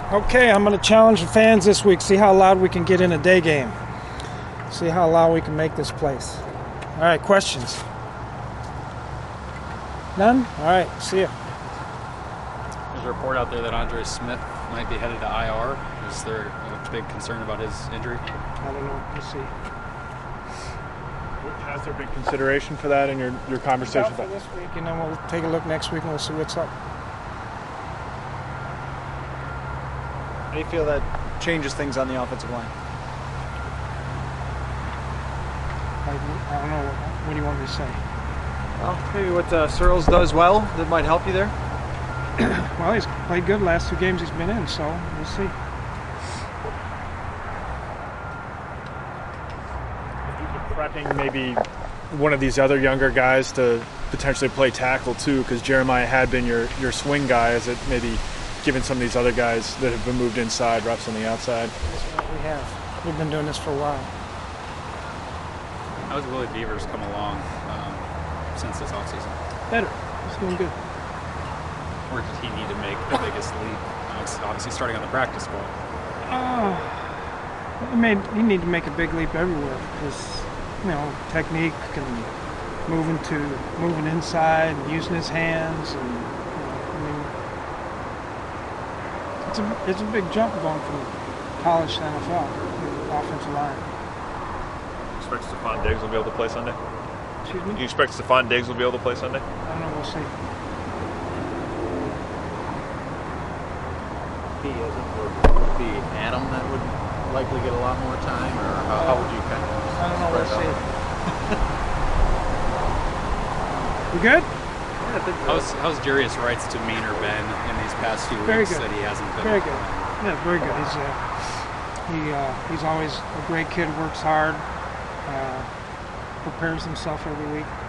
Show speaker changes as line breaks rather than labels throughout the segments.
Okay, I'm going to challenge the fans this week. See how loud we can get in a day game. See how loud we can make this place. All right, questions? None? All right, see ya.
There's a report out there that Andre Smith might be headed to IR. Is there a big concern about his injury?
I don't know. We'll see.
Has there been consideration for that in your conversation?
For this week, and then we'll take a look next week and we'll see what's up.
How do you feel that changes things on the offensive line?
I don't know. What do you want me to say?
Well, maybe what Searles does well that might help you there?
Well, he's played good last 2 games he's been in, so we'll see.
Prepping maybe one of these other younger guys to potentially play tackle too, because Jeremiah had been your swing guy. Is it maybe giving some of these other guys that have been moved inside reps on the outside?
That's what we have. We've been doing this for a while.
How has Willie Beavers come along since this offseason?
Better. He's doing good.
Or did he need to make the biggest leap? It's obviously starting on the practice squad.
He need to make a big leap everywhere because, technique and moving inside and using his hands, and it's a big jump going from college to NFL, the offensive line.
You expect Stephon Diggs will be able to play Sunday?
Excuse me?
You expect Stephon Diggs will be able to play Sunday?
I don't know. We'll see.
Would be Adam that would likely get a lot more time, or how would you kind of?
I don't know. We'll see. We good?
Yeah,
How's Jarius Wright's demeanor been in these past few
Very
weeks
good.
that he hasn't been?
Very good. Yeah, very good. He's always a great kid. Works hard. Prepares himself every week.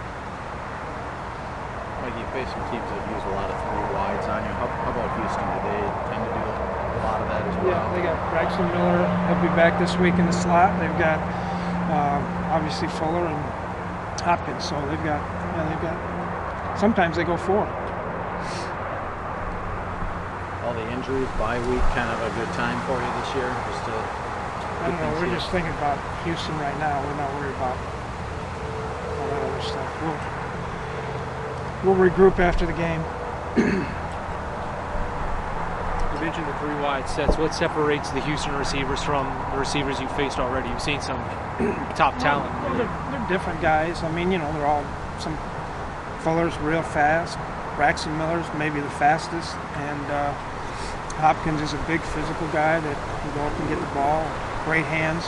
Like you face some teams that use a lot of 3 wides on you. How about Houston? Do they tend to do a lot of that as well?
Yeah, they got Braxton Miller. He'll be back this week in the slot. They've got obviously Fuller and Hopkins. So they've got. Sometimes they go 4.
All the injuries, bye week, kind of a good time for you this year. Just to
I don't know. We're just thinking about Houston right now. We're not worried about all that other stuff. We'll regroup after the game.
You mentioned the 3 wide sets. What separates the Houston receivers from the receivers you've faced already? You've seen some top talent.
Well, they're different guys. I mean, they're all some. Fuller's real fast. Braxton Miller's maybe the fastest, and Hopkins is a big physical guy that can go up and get the ball. Great hands.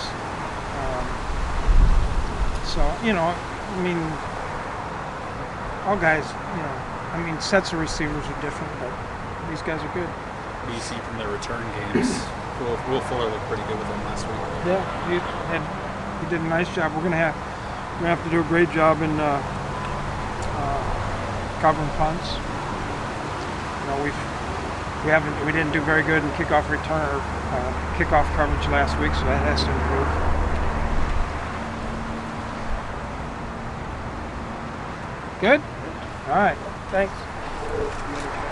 All guys, sets of receivers are different, but these guys are good.
What do you see from their return games? Will Fuller looked pretty good with them last week.
Yeah, he did a nice job. We're gonna have to do a great job in covering punts. We didn't do very good in kickoff return or kickoff coverage last week, so that has to improve. Good? All right. Thanks.